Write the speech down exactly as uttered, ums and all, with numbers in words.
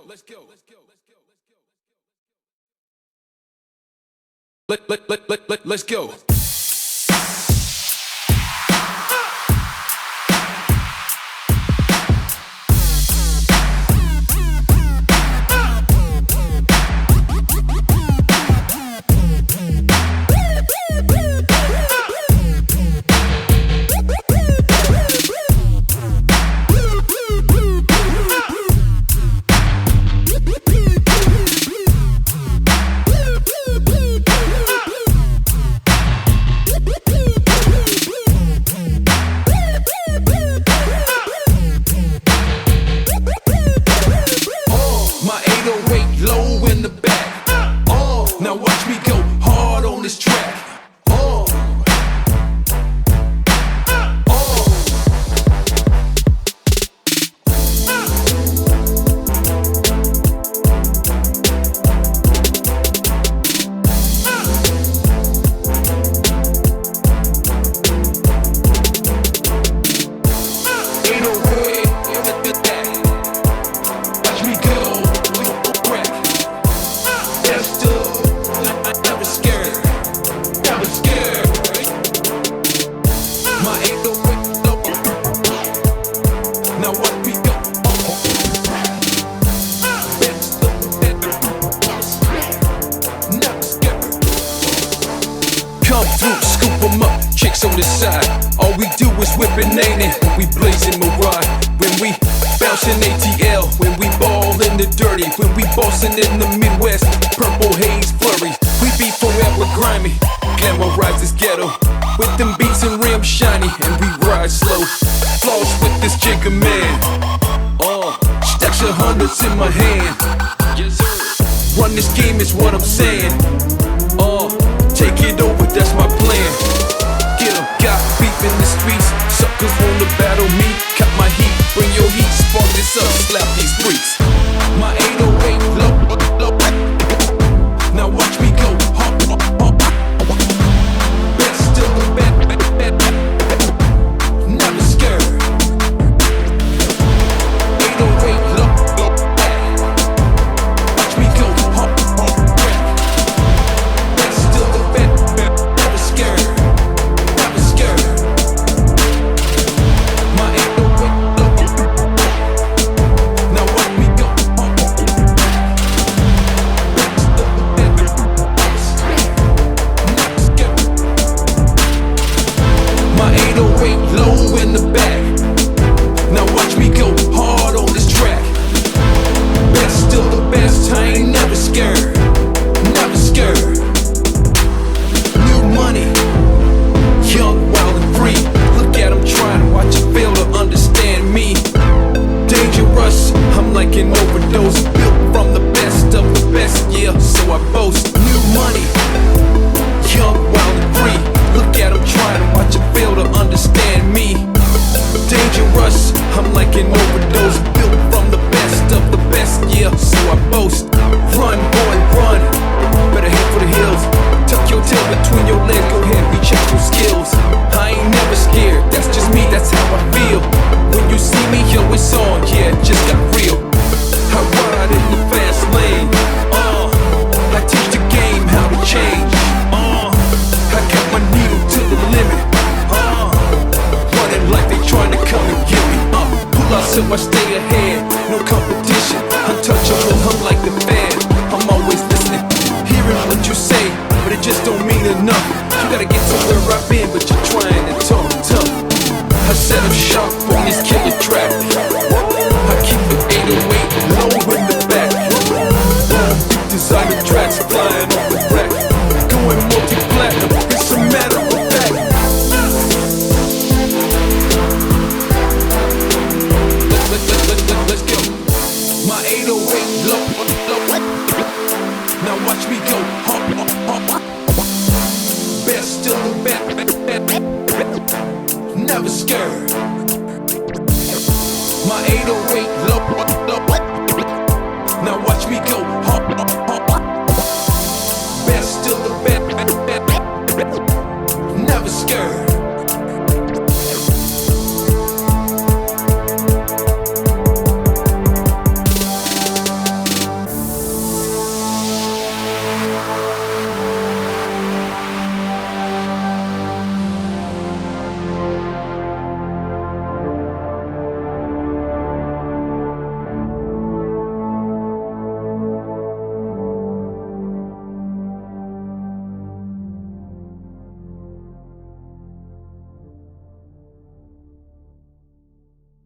Let, let, let, let, let, let's go. Low in the back. Oh, now watch me go hard on this track. Oh, oh. Ain't no way. Watch me go. Never scared, never scared. My ain't no way low. Now what we go? Never scared. Come through, scoop 'em up, chicks on the side. All we do is whippin', ain't it? We blazing Mariah. When we bouncing A T L, when we ball in the dirty, when we bossin' in the Midwest, purple haze flurry. We be forever grimy, glamorize this ghetto with them beats and rims shiny, and we ride slow. Floss with this jigger man. Uh, stacks of hundreds in my hand. Yes sir. Run this game is what I'm saying. Uh, take it over, that's my plan. Get 'em, got beef in the streets. Suckers wanna battle me. Cut my heat, bring your heat, spark this up, slap these freaks. My eight oh eight low, low. Now watch me go. Best still the best. Never scared. eight oh eight low, low. Watch me go. Best still the best. Never scared. Never scared. My eight oh eight low. Now watch me go. My eight oh eight low in the back. Now watch me go hard on this track. Best still the best, I ain't never scared. Never scared. New money, young, wild and free. Look at 'em trying to watch you fail to understand me. Dangerous, I'm like an overdose. Built from the best of the best, yeah, so I boast. New money, young, wild and free. Look at 'em trying to watch you fail to understand me. Dangerous, I'm like an overdose. Built from the best of the best, yeah, so I boast. Run, boy, run. Better head for the hills. Tuck your tail between your legs, go ahead, reach out your skills. I ain't never scared, that's just me, that's how I feel. When you see me, yo, it's on, yeah, it just got real. I ride in the fast lane. Uh, I teach the game how to change. Uh, I got my needle to the limit. Uh, running like they trying to come and get me. Uh, pull out so I stay ahead. No competition. Untouchable, I'm like the fan. I'm always listening, hearing what you say, but it just don't mean enough. You gotta get to where I've been, but you're trying to talk tough. I set up shop on this killer track. I keep the eight oh eight low in the back. Designer tracks flying off the rack. Going multi-platinum, it's a matter of fact. Let, let, let, let, let, let's go. My eight oh eight low, low. Now watch me go. Best still the best. Never scared. My eight oh eight low, low.